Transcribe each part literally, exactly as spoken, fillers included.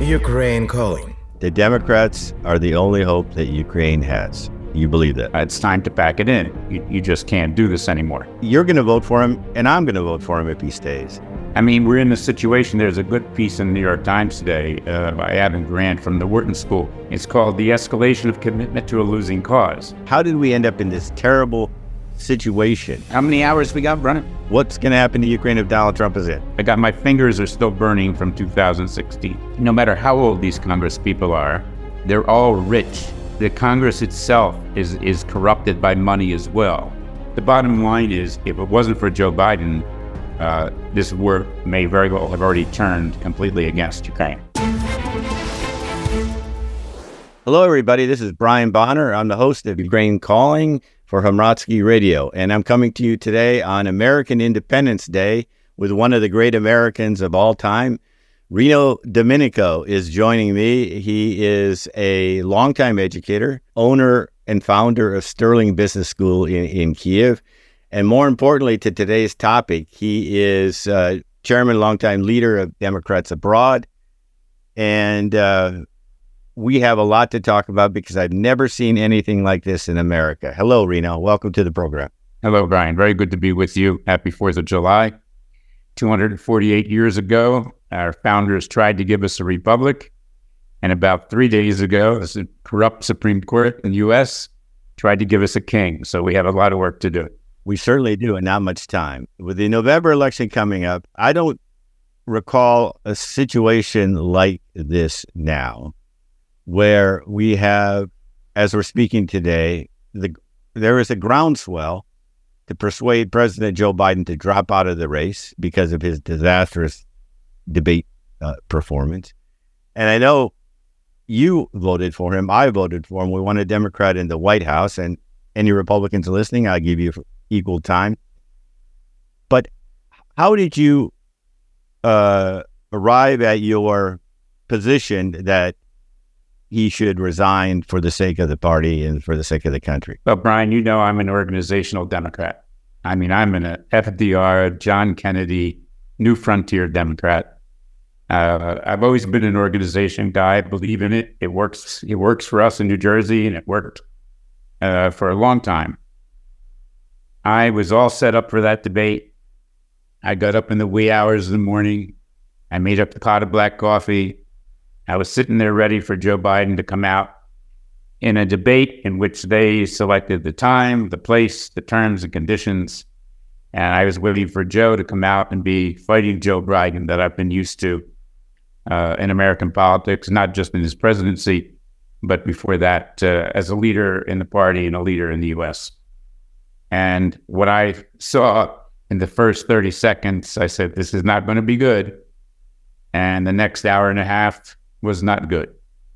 Ukraine calling. The Democrats are the only hope that Ukraine has. You believe that? It's time to pack it in. You, you just can't do this anymore. You're going to vote for him, and I'm going to vote for him if he stays. I mean, we're in a situation. There's a good piece in the New York Times today uh, by Adam Grant from the Wharton School. It's called The Escalation of Commitment to a Losing Cause. How did we end up in this terrible situation? How many hours we got running? What's going to happen to Ukraine if Donald Trump is in? I got my fingers are still burning from two thousand sixteen. No matter how old these Congress people are, they're all rich. The Congress itself is, is corrupted by money as well. The bottom line is, if it wasn't for Joe Biden, uh, this war may very well have already turned completely against Ukraine. Hello, everybody. This is Brian Bonner. I'm the host of Ukraine Calling for Hamratsky Radio, and I'm coming to you today on American Independence Day with one of the great Americans of all time. Rino Domenico is joining me. He is a longtime educator, owner and founder of Sterling Business School in, in Kiev. And more importantly to today's topic, he is uh, chairman, longtime leader of Democrats Abroad. And uh, we have a lot to talk about because I've never seen anything like this in America. Hello, Rino. Welcome to the program. Hello, Brian. Very good to be with you. Happy fourth of July. two hundred forty-eight years ago, our founders tried to give us a republic. And about three days ago, the corrupt Supreme Court in the U S tried to give us a king. So we have a lot of work to do. We certainly do, and not much time. With the November election coming up, I don't recall a situation like this now, where we have, as we're speaking today, the, there is a groundswell to persuade President Joe Biden to drop out of the race because of his disastrous debate uh, performance. And I know you voted for him. I voted for him. We want a Democrat in the White House, and any Republicans listening, I'll give you equal time. But how did you uh, arrive at your position that he should resign for the sake of the party and for the sake of the country? Well, Brian, you know I'm an organizational Democrat. I mean, I'm an F D R, John Kennedy, New Frontier Democrat. Uh, I've always been an organization guy. I believe in it. It works. It works for us in New Jersey, and it worked uh, for a long time. I was all set up for that debate. I got up in the wee hours of the morning. I made up a pot of black coffee. I was sitting there ready for Joe Biden to come out in a debate in which they selected the time, the place, the terms and conditions. And I was waiting for Joe to come out and be fighting Joe Biden that I've been used to uh, in American politics, not just in his presidency, but before that uh, as a leader in the party and a leader in the U S. And what I saw in the first thirty seconds, I said, this is not going to be good. And the next hour and a half was not good.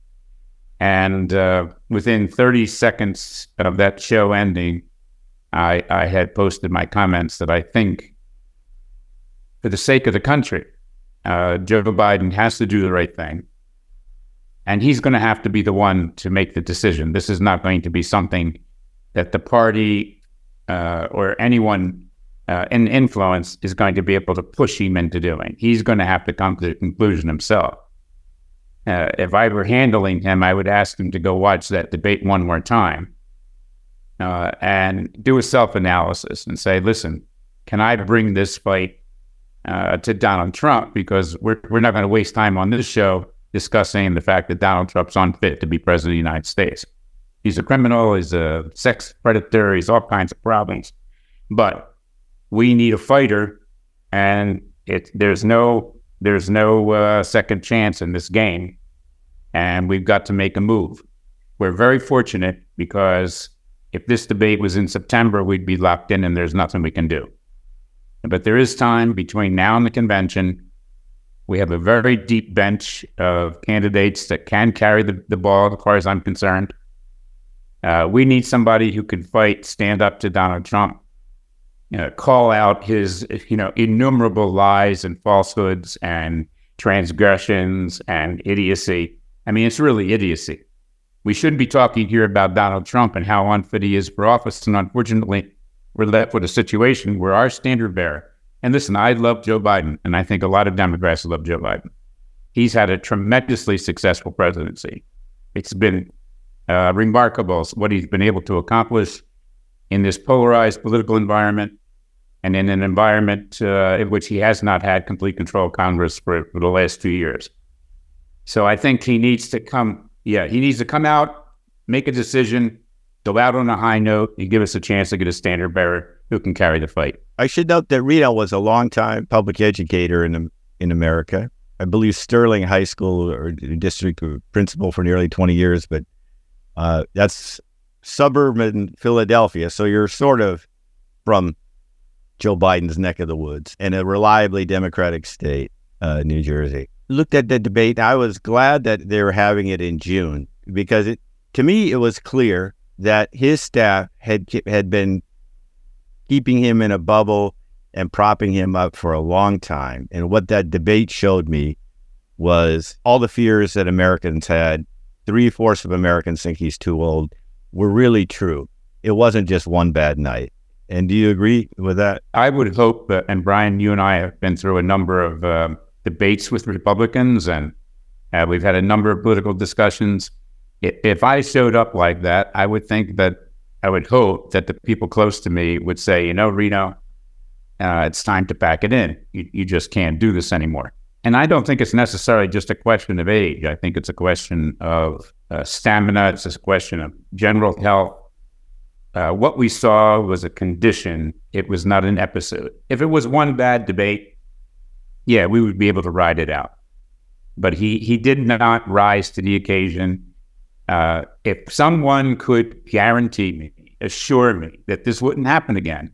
And uh, within thirty seconds of that show ending, I, I had posted my comments that I think, for the sake of the country, uh, Joe Biden has to do the right thing. And he's going to have to be the one to make the decision. This is not going to be something that the party uh, or anyone uh, in influence is going to be able to push him into doing. He's going to have to come to the conclusion himself. Uh, if I were handling him, I would ask him to go watch that debate one more time uh, and do a self-analysis and say, listen, can I bring this fight uh, to Donald Trump? Because we're, we're not going to waste time on this show discussing the fact that Donald Trump's unfit to be president of the United States. He's a criminal, he's a sex predator, he's all kinds of problems. But we need a fighter, and it, there's no... There's no uh, second chance in this game, and we've got to make a move. We're very fortunate because if this debate was in September, we'd be locked in and there's nothing we can do. But there is time between now and the convention. We have a very deep bench of candidates that can carry the, the ball as far as I'm concerned. Uh, we need somebody who can fight, stand up to Donald Trump, You know, call out his, you know, innumerable lies and falsehoods and transgressions and idiocy. I mean, it's really idiocy. We shouldn't be talking here about Donald Trump and how unfit he is for office. And unfortunately, we're left with a situation where our standard bearer, and listen, I love Joe Biden, and I think a lot of Democrats love Joe Biden. He's had a tremendously successful presidency. It's been uh, remarkable what he's been able to accomplish in this polarized political environment and in an environment uh, in which he has not had complete control of Congress for, for the last two years. So I think he needs to come, yeah, he needs to come out, make a decision, go out on a high note, and give us a chance to get a standard bearer who can carry the fight. I should note that Reno was a longtime public educator in in America. I believe Sterling High School or district principal for nearly twenty years, but uh, that's suburban Philadelphia. So you're sort of from Joe Biden's neck of the woods in a reliably Democratic state, uh, New Jersey. Looked at the debate. I was glad that they were having it in June because it, to me, it was clear that his staff had had been keeping him in a bubble and propping him up for a long time. And what that debate showed me was all the fears that Americans had, three-fourths of Americans think he's too old, were really true. It wasn't just one bad night. And do you agree with that? I would hope that, and Brian, you and I have been through a number of uh, debates with Republicans, and uh, we've had a number of political discussions. If I showed up like that, I would think that, I would hope that the people close to me would say, you know, Reno, uh, it's time to pack it in. You, you just can't do this anymore. And I don't think it's necessarily just a question of age. I think it's a question of uh, stamina. It's a question of general health. Uh, what we saw was a condition. It was not an episode. If it was one bad debate, yeah, we would be able to ride it out. But he, he did not rise to the occasion. Uh, if someone could guarantee me, assure me that this wouldn't happen again,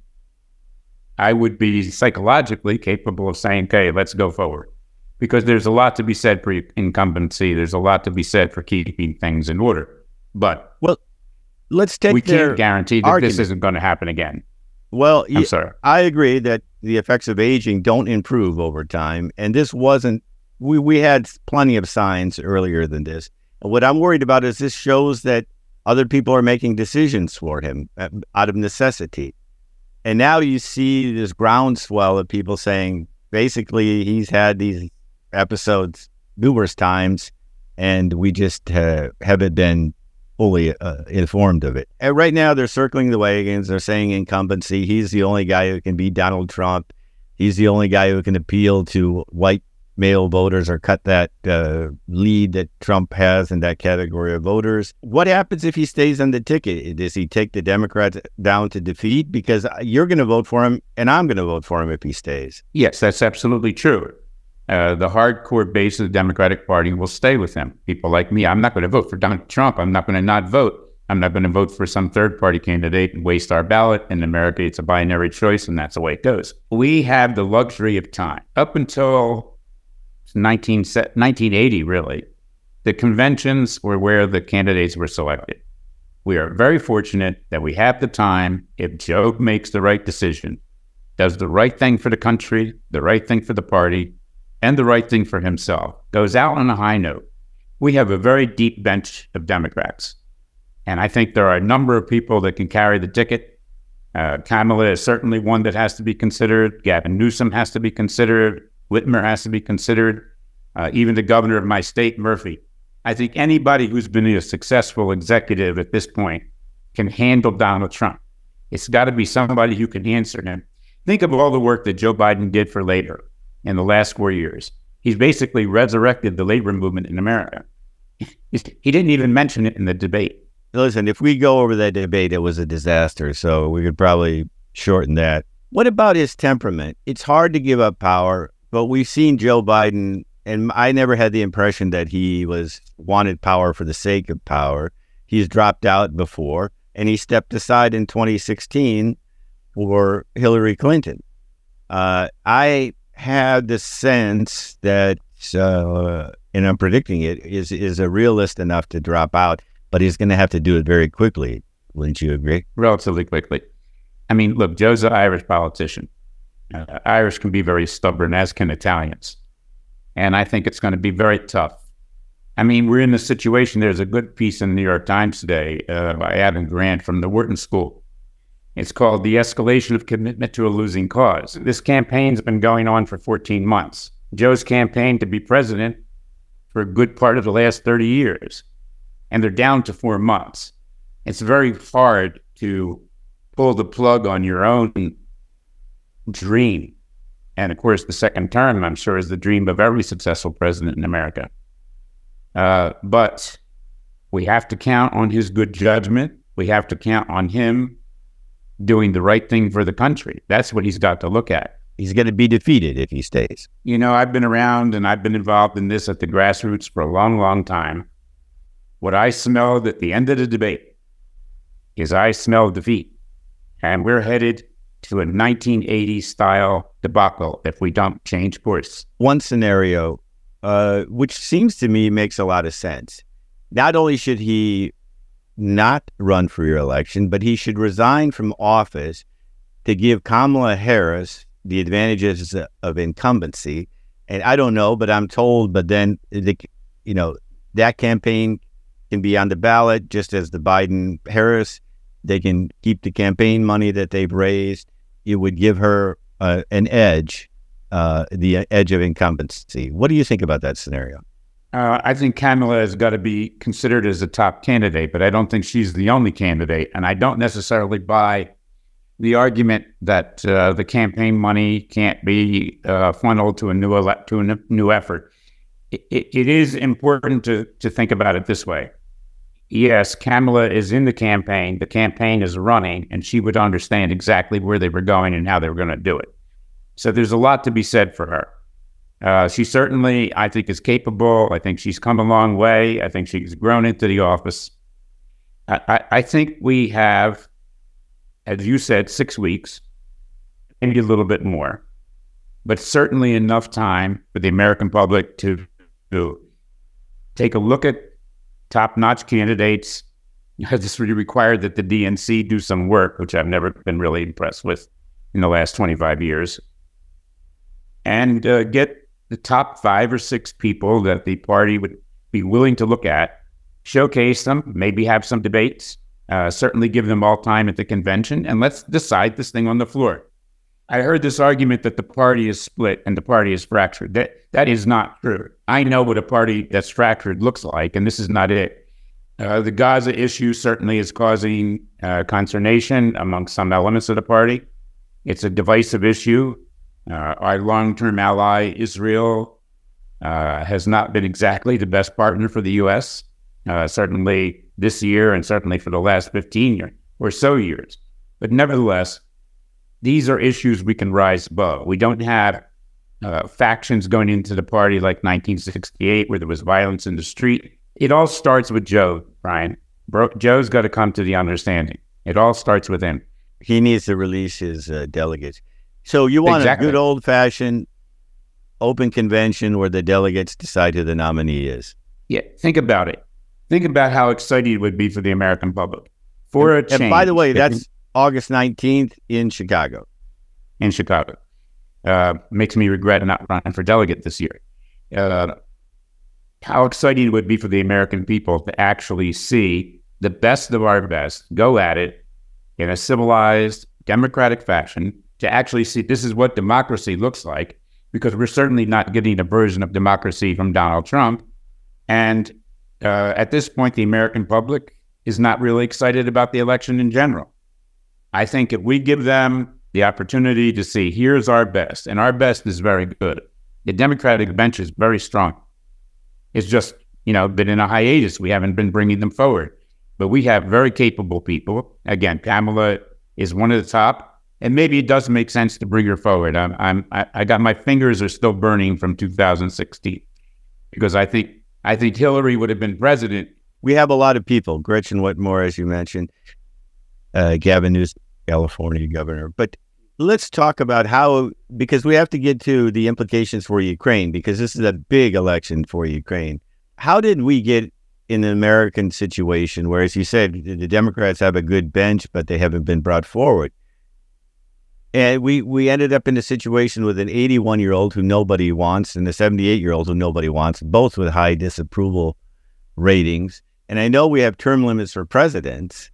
I would be psychologically capable of saying, okay, let's go forward. Because there's a lot to be said for incumbency. There's a lot to be said for keeping things in order. But well, let's take we can't guarantee that argument. This isn't going to happen again. Well, I'm sorry. I agree that the effects of aging don't improve over time. And this wasn't, we, we had plenty of signs earlier than this. What I'm worried about is this shows that other people are making decisions for him out of necessity. And now you see this groundswell of people saying, basically, he's had these episodes numerous times, and we just uh, haven't been fully uh, informed of it. And right now, they're circling the wagons. They're saying incumbency. He's the only guy who can beat Donald Trump. He's the only guy who can appeal to white male voters or cut that uh, lead that Trump has in that category of voters. What happens if he stays on the ticket? Does he take the Democrats down to defeat? Because you're going to vote for him, and I'm going to vote for him if he stays. Yes, that's absolutely true. Uh, the hardcore base of the Democratic Party will stay with him. People like me, I'm not going to vote for Donald Trump. I'm not going to not vote. I'm not going to vote for some third-party candidate and waste our ballot. In America, it's a binary choice, and that's the way it goes. We have the luxury of time. Up until nineteen eighty, really, the conventions were where the candidates were selected. We are very fortunate that we have the time. If Joe makes the right decision, does the right thing for the country, the right thing for the party, and the right thing for himself, goes out on a high note, we have a very deep bench of Democrats. And I think there are a number of people that can carry the ticket. Uh, Kamala is certainly one that has to be considered. Gavin Newsom has to be considered. Whitmer has to be considered, uh, even the governor of my state, Murphy. I think anybody who's been a successful executive at this point can handle Donald Trump. It's got to be somebody who can answer him. Think of all the work that Joe Biden did for labor in the last four years. He's basically resurrected the labor movement in America. He didn't even mention it in the debate. Listen, if we go over that debate, it was a disaster, so we could probably shorten that. What about his temperament? It's hard to give up power. But we've seen Joe Biden, and I never had the impression that he was wanted power for the sake of power. He's dropped out before, and he stepped aside in twenty sixteen for Hillary Clinton. Uh, I had the sense that, uh, and I'm predicting it, is is a realist enough to drop out, but he's going to have to do it very quickly. Wouldn't you agree? Relatively quickly. I mean, look, Joe's an Irish politician. Uh, Irish can be very stubborn, as can Italians. And I think it's going to be very tough. I mean, we're in a situation, there's a good piece in the New York Times today uh, by Adam Grant from the Wharton School. It's called The Escalation of Commitment to a Losing Cause. This campaign's been going on for fourteen months. Joe's campaign to be president for a good part of the last thirty years, and they're down to four months. It's very hard to pull the plug on your own dream. And of course, the second term, I'm sure, is the dream of every successful president in America. Uh, but we have to count on his good judgment. We have to count on him doing the right thing for the country. That's what he's got to look at. He's going to be defeated if he stays. You know, I've been around and I've been involved in this at the grassroots for a long, long time. What I smelled at the end of the debate is I smell defeat. And we're headed to a nineteen eighties style debacle if we don't change course. One scenario, uh, which seems to me makes a lot of sense. Not only should he not run for re-election, but he should resign from office to give Kamala Harris the advantages of incumbency. And I don't know, but I'm told, but then, the, you know, that campaign can be on the ballot just as the Biden-Harris. They can keep the campaign money that they've raised. It would give her uh, an edge, uh, the edge of incumbency. What do you think about that scenario? Uh, I think Kamala has got to be considered as a top candidate, but I don't think she's the only candidate. And I don't necessarily buy the argument that uh, the campaign money can't be uh, funneled to a new ele- to a new effort. It, it, it is important to to think about it this way. Yes, Kamala is in the campaign. The campaign is running, and she would understand exactly where they were going and how they were going to do it. So there's a lot to be said for her. Uh, she certainly, I think, is capable. I think she's come a long way. I think she's grown into the office. I, I, I think we have, as you said, six weeks, maybe a little bit more, but certainly enough time for the American public to, to take a look at top-notch candidates. This really required that the D N C do some work, which I've never been really impressed with in the last twenty-five years, and uh, get the top five or six people that the party would be willing to look at, showcase them, maybe have some debates, uh, certainly give them all time at the convention, and let's decide this thing on the floor. I heard this argument that the party is split and the party is fractured. That that is not true. I know what a party that's fractured looks like, and this is not it. Uh, the Gaza issue certainly is causing uh, consternation among some elements of the party. It's a divisive issue. Uh, our long-term ally, Israel, uh, has not been exactly the best partner for the U S, uh, certainly this year and certainly for the last fifteen years or so years. But nevertheless, these are issues we can rise above. We don't have uh, factions going into the party like nineteen sixty-eight where there was violence in the street. It all starts with Joe, Brian. Bro, Joe's got to come to the understanding. It all starts with him. He needs to release his uh, delegates. So you want exactly. a good old-fashioned open convention where the delegates decide who the nominee is. Yeah, think about it. Think about how exciting it would be for the American public. For and, a change. And by the way, that's August nineteenth in Chicago. In Chicago. Uh, makes me regret not running for delegate this year. Uh, how exciting it would be for the American people to actually see the best of our best go at it in a civilized, democratic fashion, to actually see this is what democracy looks like, because we're certainly not getting a version of democracy from Donald Trump. And uh, at this point, the American public is not really excited about the election in general. I think if we give them the opportunity to see, here's our best, and our best is very good. The Democratic bench is very strong. It's just, you know, been in a hiatus. We haven't been bringing them forward. But we have very capable people. Again, Kamala is one of the top, and maybe it does make sense to bring her forward. I'm, I'm, I, I got my fingers are still burning from two thousand sixteen because I think, I think Hillary would have been president. We have a lot of people. Gretchen Whitmer, as you mentioned, uh, Gavin Newsom, California governor. But let's talk about how, because we have to get to the implications for Ukraine, because this is a big election for Ukraine. How did we get in an American situation where, as you said, the Democrats have a good bench, but they haven't been brought forward? And we, we ended up in a situation with an eighty-one-year-old who nobody wants and a seventy-eight-year-old who nobody wants, both with high disapproval ratings. And I know we have term limits for presidents.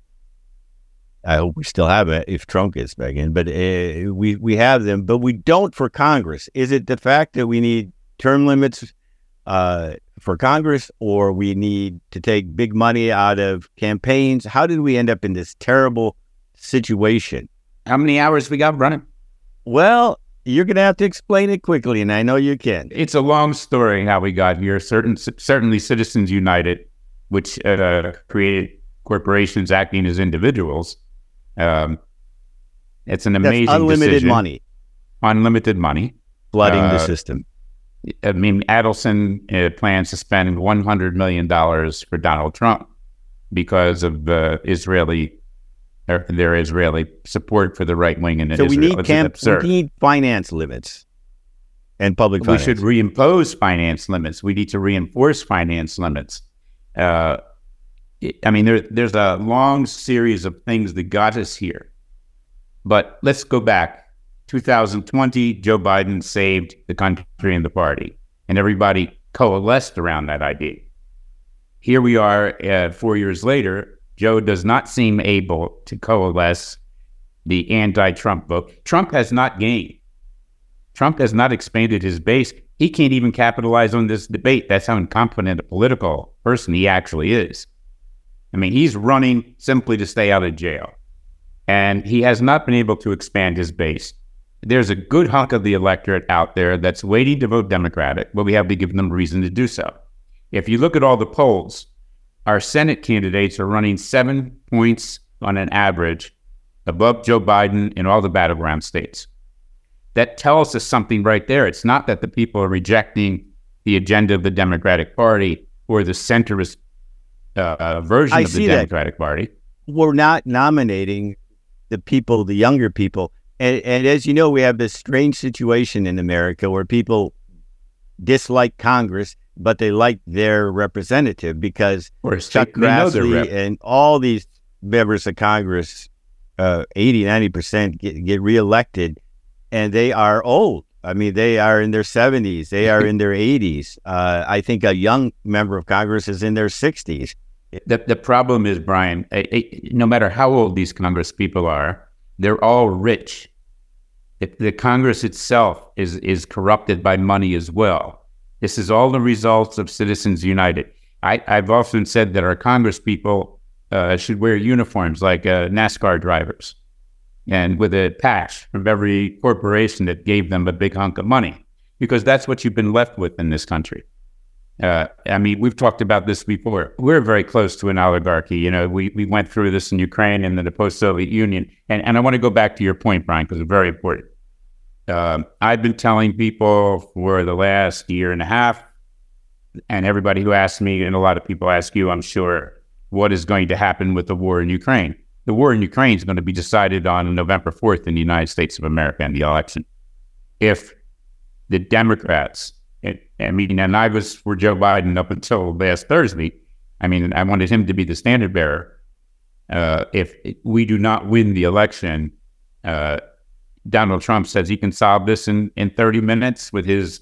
I hope we still have it if Trump gets back in, but uh, we, we have them, but we don't for Congress. Is it the fact that we need term limits uh, for Congress, or we need to take big money out of campaigns? How did we end up in this terrible situation? How many hours we got running? Well, you're going to have to explain it quickly, and I know you can. It's a long story how we got here. Certain, certainly Citizens United, which uh, created corporations acting as individuals. Um, it's an amazing That's unlimited decision. money. Unlimited money. Flooding uh, the system. I mean, Adelson uh, plans to spend one hundred million dollars for Donald Trump because of the Israeli, their, their Israeli support for the right wing in so Israel. We need, it's camp- absurd. we need finance limits and public We finance. should reimpose finance limits. We need to reinforce finance limits. Uh, I mean, there, there's a long series of things that got us here. But let's go back. two thousand twenty, Joe Biden saved the country and the party, and everybody coalesced around that idea. Here we are uh, four years later. Joe does not seem able to coalesce the anti-Trump vote. Trump has not gained. Trump has not expanded his base. He can't even capitalize on this debate. That's how incompetent a political person he actually is. I mean, he's running simply to stay out of jail. And he has not been able to expand his base. There's a good hunk of the electorate out there that's waiting to vote Democratic, but we have to give them reason to do so. If you look at all the polls, our Senate candidates are running seven points on an average above Joe Biden in all the battleground states. That tells us something right there. It's not that the people are rejecting the agenda of the Democratic Party or the centrist uh, version I of the see that. Democratic Party. We're not nominating the people, the younger people. And, and as you know, we have this strange situation in America where people dislike Congress, but they like their representative because Or Chuck they know their Grassley rep. and all these members of Congress, uh, eighty, ninety percent get, get reelected, and they are old. I mean, they are in their seventies. They are in their eighties. Uh, I think a young member of Congress is in their sixties. The, the problem is, Brian, eh, eh, no matter how old these Congress people are, they're all rich. It, the Congress itself is, is corrupted by money as well. This is all the results of Citizens United. I, I've often said that our Congress people uh, should wear uniforms like uh, NASCAR drivers and with a patch from every corporation that gave them a big hunk of money, because that's what you've been left with in this country. Uh, I mean, we've talked about this before. We're very close to an oligarchy. You know, we, we went through this in Ukraine and then the post-Soviet Union. And, and I want to go back to your point, Brian, because it's very important. Um, I've been telling people for the last year and a half, and everybody who asks me, and a lot of people ask you, I'm sure, what is going to happen with the war in Ukraine? The war in Ukraine is going to be decided on November fourth in the United States of America in the election. If the Democrats, I mean, and I was for Joe Biden up until last Thursday. I mean, I wanted him to be the standard bearer. Uh, if we do not win the election, uh, Donald Trump says he can solve this in, in thirty minutes with his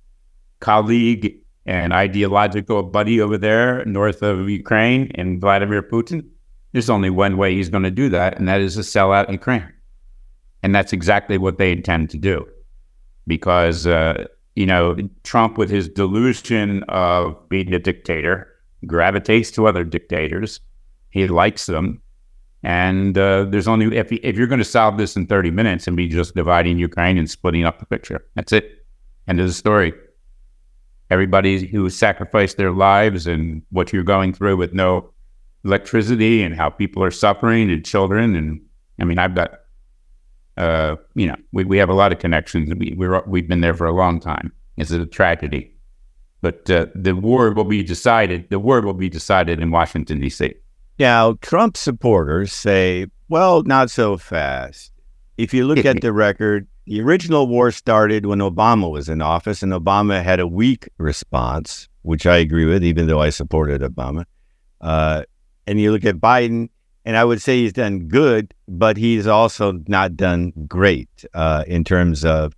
colleague and ideological buddy over there north of Ukraine and Vladimir Putin. There's only one way he's going to do that, and that is to sell out Ukraine. And that's exactly what they intend to do. Because, uh, you know, Trump, with his delusion of being a dictator, gravitates to other dictators. He likes them. And uh, there's only, if, if you're going to solve this in thirty minutes and be just dividing Ukraine and splitting up the picture, that's it. End of the story. Everybody who sacrificed their lives and what you're going through with no electricity and how people are suffering and children. And I mean, I've got, uh, you know, we, we have a lot of connections. We, we're, we've been there for a long time. It's a tragedy. But uh, the war will be decided, the war will be decided in Washington, D C. Now, Trump supporters say, well, not so fast. If you look at the record, the original war started when Obama was in office, and Obama had a weak response, which I agree with, even though I supported Obama. Uh, and you look at Biden, and I would say he's done good, but he's also not done great uh, in terms of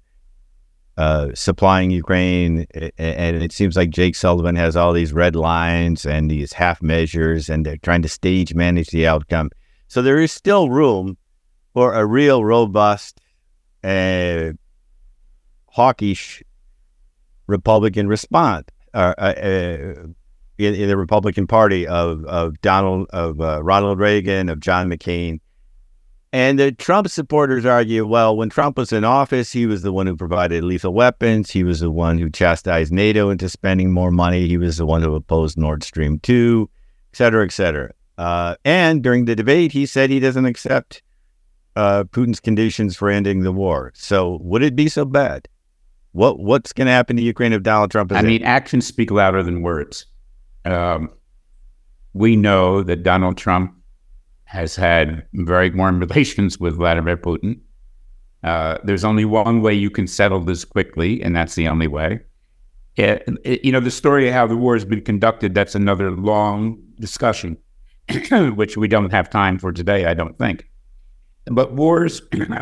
uh, supplying Ukraine. And it seems like Jake Sullivan has all these red lines and these half measures, and they're trying to stage manage the outcome. So there is still room for a real robust, uh, hawkish Republican response. uh, uh, in, in the Republican Party of of Donald of uh, Ronald Reagan, of John McCain. And the Trump supporters argue, well, when Trump was in office, he was the one who provided lethal weapons. He was the one who chastised NATO into spending more money. He was the one who opposed Nord Stream two, et cetera, et cetera. Uh, and during the debate, he said he doesn't accept uh, Putin's conditions for ending the war. So would it be so bad? What What's going to happen to Ukraine if Donald Trump is I in? mean, actions speak louder than words. Um, we know that Donald Trump has had very warm relations with Vladimir Putin. Uh, there's only one way you can settle this quickly, and that's the only way. It, it, you know, the story of how the war has been conducted, that's another long discussion, which we don't have time for today, I don't think. But wars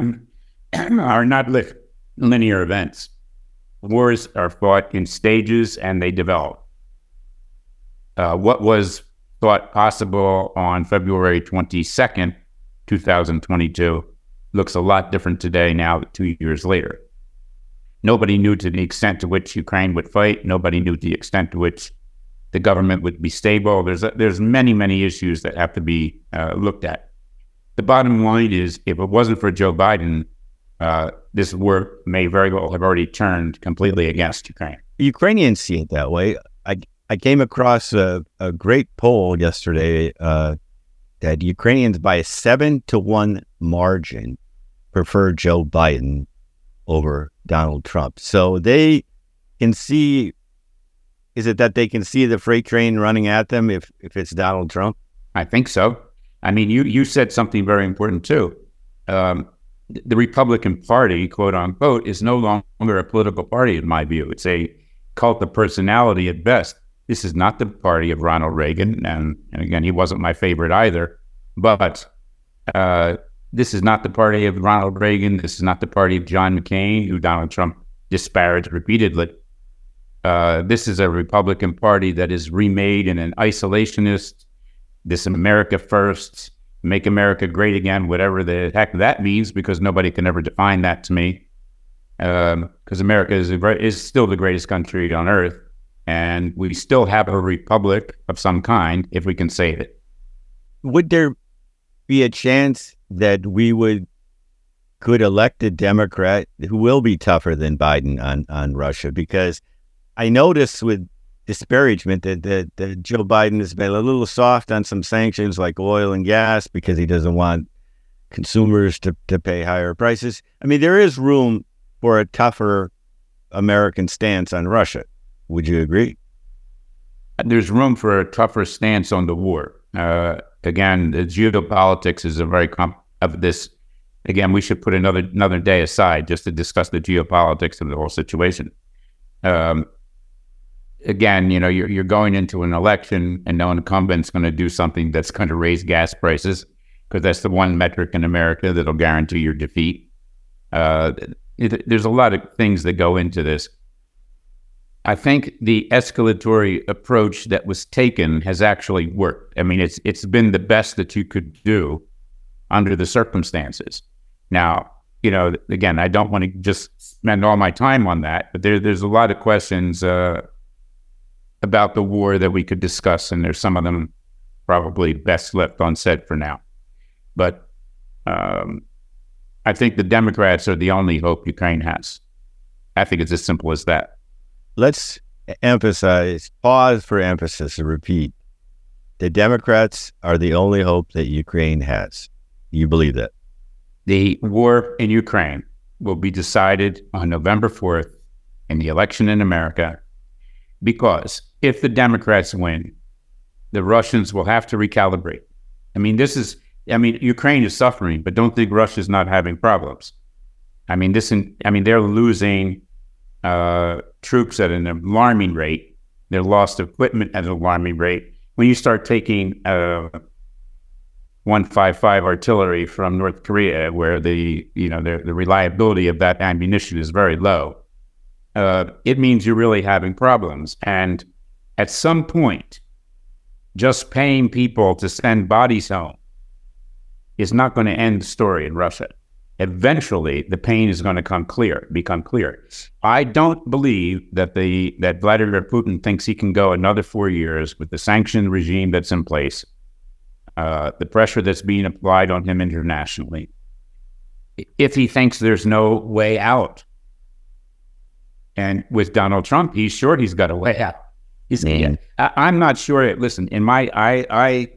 are not li- linear events. Wars are fought in stages, and they develop. Uh, what was thought possible on February twenty-second, two thousand twenty-two, looks a lot different today now, two years later. Nobody knew to the extent to which Ukraine would fight. Nobody knew the extent to which the government would be stable. There's a, there's many, many issues that have to be uh, looked at. The bottom line is, if it wasn't for Joe Biden, uh, this war may very well have already turned completely against Ukraine. Ukrainians see it that way. I I came across a, a great poll yesterday uh, that Ukrainians by a seven to one margin prefer Joe Biden over Donald Trump. So they can see, is it that they can see the freight train running at them if, if it's Donald Trump? I think so. I mean, you, you said something very important too. Um, the Republican Party, quote unquote, is no longer a political party in my view. It's a cult of personality at best. This is not the party of Ronald Reagan, and, and again, he wasn't my favorite either, but uh, this is not the party of Ronald Reagan. This is not the party of John McCain, who Donald Trump disparaged repeatedly. Uh, this is a Republican Party that is remade in an isolationist, this America first, make America great again, whatever the heck that means, because nobody can ever define that to me, because um, America is, a, is still the greatest country on earth. And we still have a republic of some kind, if we can say it. Would there be a chance that we would could elect a Democrat who will be tougher than Biden on, on Russia? Because I noticed with disparagement that, that, that Joe Biden has been a little soft on some sanctions like oil and gas because he doesn't want consumers to, to pay higher prices. I mean, there is room for a tougher American stance on Russia. Would you agree? There's room for a tougher stance on the war. Uh, again, the geopolitics is a very comp of this. Again, we should put another another day aside just to discuss the geopolitics of the whole situation. Um, again, you know, you're you're going into an election, and no incumbent's going to do something that's going to raise gas prices, because that's the one metric in America that'll guarantee your defeat. Uh, it, there's a lot of things that go into this. I think the escalatory approach that was taken has actually worked. I mean, it's it's been the best that you could do under the circumstances. Now, you know, again, I don't want to just spend all my time on that, but there, there's a lot of questions uh, about the war that we could discuss, and there's some of them probably best left unsaid for now. But um, I think the Democrats are the only hope Ukraine has. I think it's as simple as that. Let's emphasize, pause for emphasis and repeat. The Democrats are the only hope that Ukraine has. You believe that? The war in Ukraine will be decided on November fourth in the election in America, because if the Democrats win, the Russians will have to recalibrate. I mean, this is, I mean, Ukraine is suffering, but don't think Russia's not having problems. I mean, this, I mean, they're losing Uh, troops at an alarming rate. They're lost equipment at an alarming rate. When you start taking uh, one fifty-five artillery from North Korea, where the you know the, the reliability of that ammunition is very low, uh, it means you're really having problems. And at some point, just paying people to send bodies home is not going to end the story in Russia. eventually the pain is going to come clear, become clear. I don't believe that the that Vladimir Putin thinks he can go another four years with the sanction regime that's in place, uh, the pressure that's being applied on him internationally, if he thinks there's no way out. And with Donald Trump, he's sure he's got a way out. He's, yeah, I, I'm not sure. Listen, in my I I.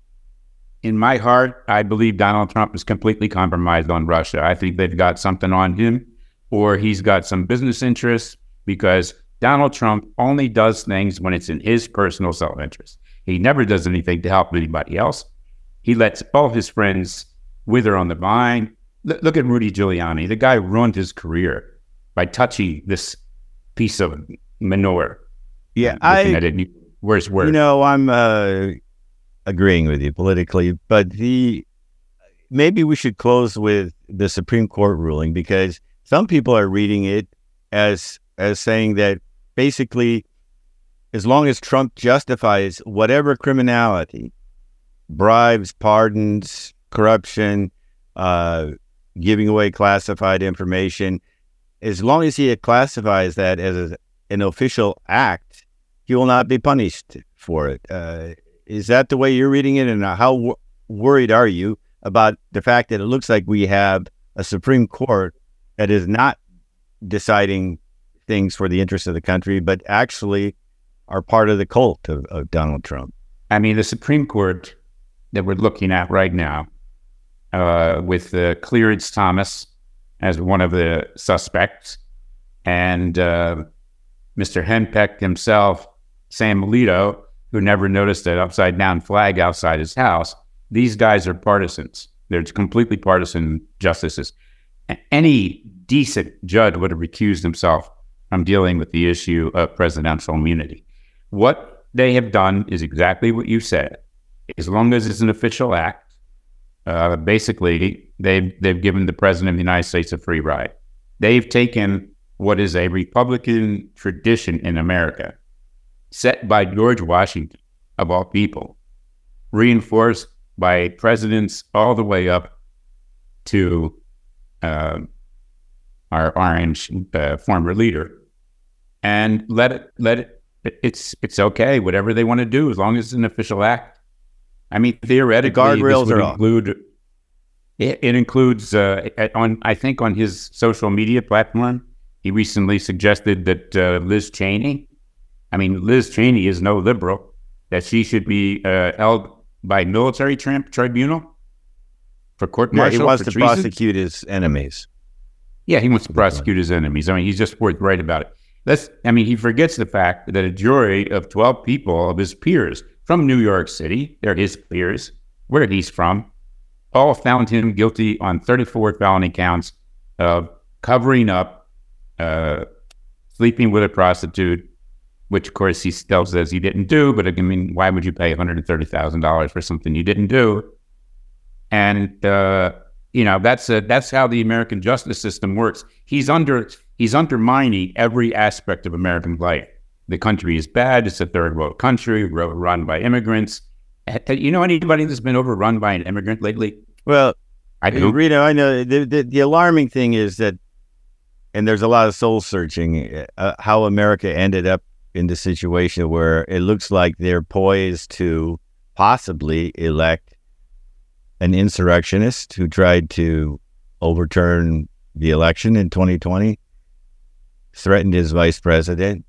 In my heart, I believe Donald Trump is completely compromised on Russia. I think they've got something on him, or he's got some business interests, because Donald Trump only does things when it's in his personal self-interest. He never does anything to help anybody else. He lets all his friends wither on the vine. L- look at Rudy Giuliani. The guy ruined his career by touching this piece of manure. Yeah, I, it, where's where? You know, I'm... Uh... agreeing with you politically, but the maybe we should close with the Supreme Court ruling, because some people are reading it as as saying that basically, as long as Trump justifies whatever criminality, bribes, pardons, corruption, uh, giving away classified information, as long as he classifies that as a, an official act, he will not be punished for it. Uh, Is that the way you're reading it? And how w- worried are you about the fact that it looks like we have a Supreme Court that is not deciding things for the interest of the country, but actually are part of the cult of, of Donald Trump? I mean, the Supreme Court that we're looking at right now, uh, with uh, Clarence Thomas as one of the suspects, and uh, Mister Henpeck himself, Sam Alito, who never noticed that upside-down flag outside his house. These guys are partisans. They're completely partisan justices. Any decent judge would have recused himself from dealing with the issue of presidential immunity. What they have done is exactly what you said. As long as it's an official act, uh, basically, they've, they've given the president of the United States a free ride. They've taken what is a Republican tradition in America, set by George Washington, of all people, reinforced by presidents all the way up to uh, our orange uh, former leader, and let it, let it, it's it's okay, whatever they want to do, as long as it's an official act. I mean, theoretically, the guardrails this would are include, it, it includes, uh, on I think on his social media platform, he recently suggested that uh, Liz Cheney, I mean, Liz Cheney is no liberal, that she should be uh, held by military tri- tribunal for court martial. Yeah, he wants for to treason. prosecute his enemies. Yeah, he wants to prosecute his enemies. I mean, he's just forthright about it. That's, I mean, he forgets the fact that a jury of twelve people of his peers from New York City, they're his peers, where he's from, all found him guilty on thirty-four felony counts of covering up, uh, sleeping with a prostitute, which, of course, he still says he didn't do. But, I mean, why would you pay one hundred thirty thousand dollars for something you didn't do? And, uh, you know, that's a, that's how the American justice system works. He's under he's undermining every aspect of American life. The country is bad. It's a third world country run by immigrants. You know anybody that's been overrun by an immigrant lately? Well, I do. Rito, I know the, the, the alarming thing is that, and there's a lot of soul searching, uh, how America ended up in the situation where it looks like they're poised to possibly elect an insurrectionist who tried to overturn the election in twenty twenty, threatened his vice president,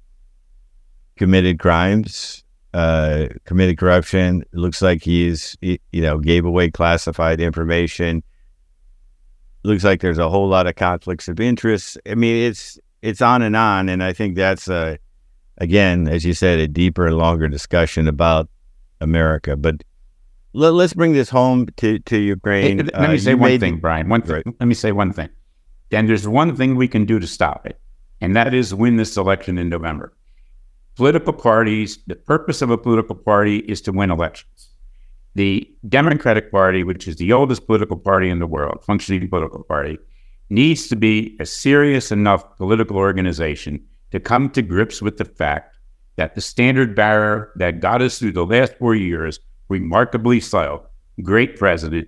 committed crimes, uh, committed corruption. It looks like he's, you know, gave away classified information. Looks like there's a whole lot of conflicts of interest. I mean, it's it's on and on, and I think that's a again, as you said, a deeper and longer discussion about America. But let, let's bring this home to, to Ukraine. Hey, let me uh, say one thing, Brian. One thing. Right. Let me say one thing. And there's one thing we can do to stop it, and that is win this election in November. Political parties, the purpose of a political party is to win elections. The Democratic Party, which is the oldest political party in the world, functioning political party, needs to be a serious enough political organization to come to grips with the fact that the standard bearer that got us through the last four years, remarkably so, great president,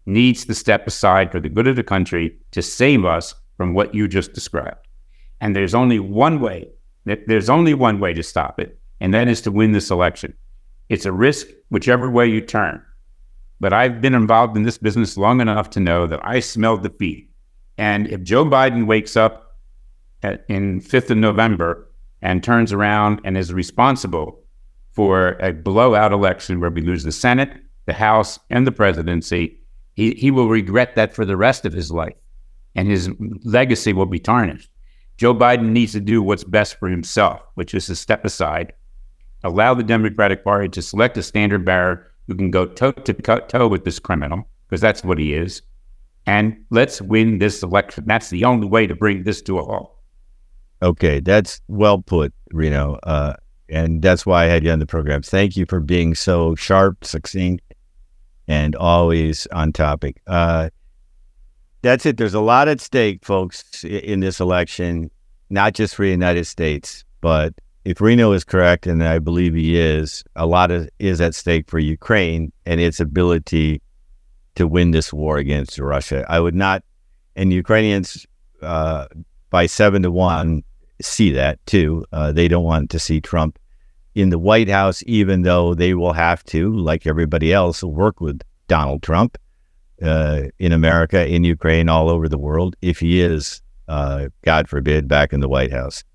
needs to step aside for the good of the country to save us from what you just described. And there's only one way, there's only one way to stop it, and that is to win this election. It's a risk whichever way you turn. But I've been involved in this business long enough to know that I smell defeat. And if Joe Biden wakes up at, in fifth of November and turns around and is responsible for a blowout election where we lose the Senate, the House, and the presidency, he, he will regret that for the rest of his life, and his legacy will be tarnished. Joe Biden needs to do what's best for himself, which is to step aside, allow the Democratic Party to select a standard bearer who can go toe to toe with this criminal, because that's what he is, and let's win this election. That's the only way to bring this to a halt. Okay, that's well put, Reno. Uh, and that's why I had you on the program. Thank you for being so sharp, succinct, and always on topic. Uh, that's it. There's a lot at stake, folks, in this election, not just for the United States, but if Reno is correct, and I believe he is, a lot of, is at stake for Ukraine and its ability to win this war against Russia. I would not, and Ukrainians uh, by seven to one see that too. Uh, they don't want to see Trump in the White House, even though they will have to, like everybody else, work with Donald Trump uh, in America, in Ukraine, all over the world, if he is, uh, God forbid, back in the White House.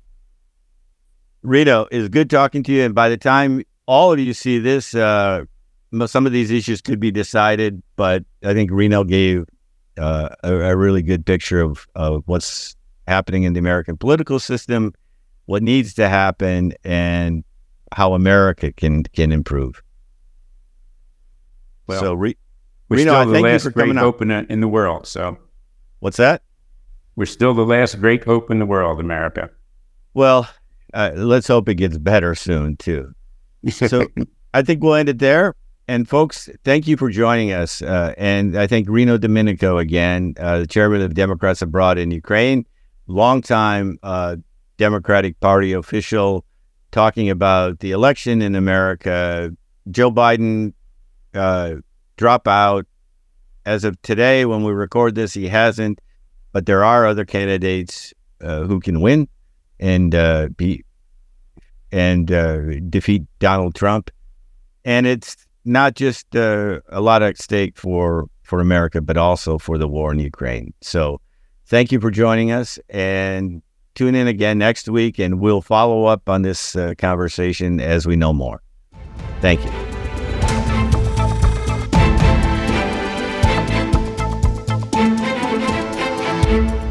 Reno, it's good talking to you. And by the time all of you see this, uh, some of these issues could be decided, but I think Reno gave uh, a, a really good picture of, of what's happening in the American political system, what needs to happen, and how America can can improve. Well, so, Re- we're Reno, still I the thank you last for great coming hope on. in, in the world. So, what's that? We're still the last great hope in the world, America. Well, uh, let's hope it gets better soon too. So, I think we'll end it there. And folks, thank you for joining us. Uh, and I thank Reno Domenico again, uh, the chairman of Democrats Abroad in Ukraine, longtime uh, Democratic Party official, talking about the election in America. Joe Biden uh, drop out. As of today, when we record this, he hasn't. But there are other candidates uh, who can win and uh, be and uh, defeat Donald Trump. And it's not just uh, a lot at stake for, for America, but also for the war in Ukraine. So thank you for joining us, and tune in again next week, and we'll follow up on this uh, conversation as we know more. Thank you.